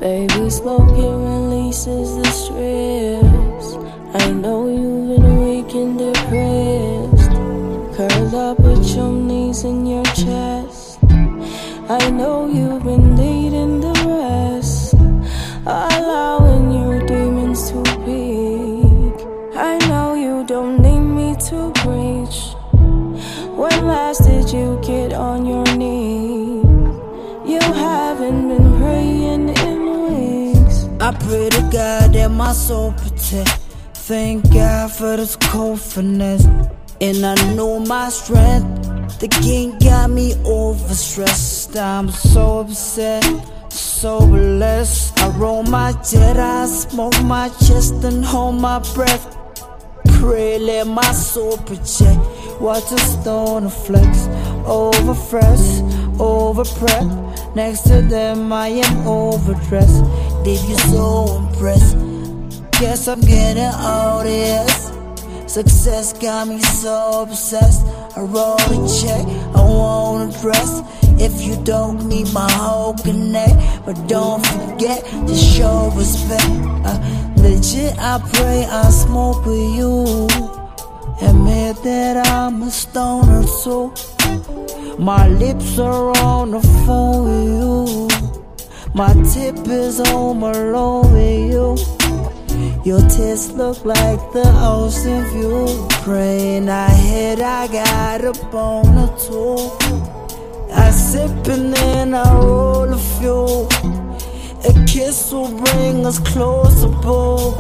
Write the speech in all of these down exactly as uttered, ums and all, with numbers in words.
Baby, smoking releases the stress. I know you've been weak and depressed. Curled up with your knees in your chest. I know you've been needing the rest, allowing your demons to peak. I know you don't need me to preach. When last did you get on your knees? You haven't been praying in weeks. I pray to God that my soul protect. Thank God for this confidence, and I know my strength. The king got me overstressed. I'm so upset, so blessed. I roll my jet, I smoke my chest and hold my breath. Pray, let my soul project. Watch a stone flex. Over fresh, over prep. Next to them I am overdressed. Did you so impressed? Guess I'm getting all this. Success got me so obsessed. I roll a check, I want a dress. If you don't need my whole connect, but don't forget to show respect. uh, Legit, I pray I smoke with you. Admit that I'm a stoner too. My lips are on the phone with you. My tip is home alone with you. Your tits look like the ocean view. Praying I hit, I got a bone or two. I sippin' and I roll a few. A kiss will bring us closer, boo.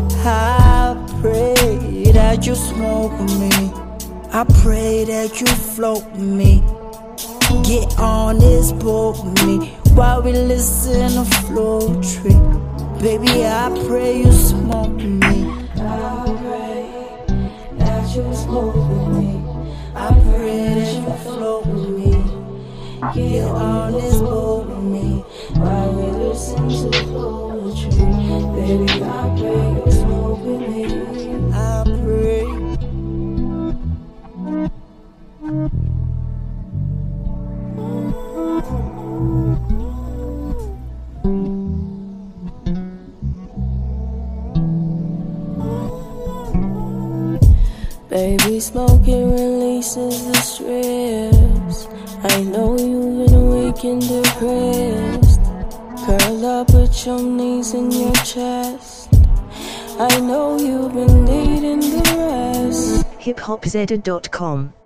I pray that you smoke with me. I pray that you float with me. Get on this boat with me while we listen to Flow Tree. Baby, I pray you smoke with me. I pray that you smoke with me. I pray that you float with me. Get on this boat with me while we listen to poetry. Baby, I pray you smoke with me. I pray. Baby, smoking releases the stress. I know you've been weak and depressed. Curled up with your knees in your chest. I know you've been needing the rest. hip hop zedda dot com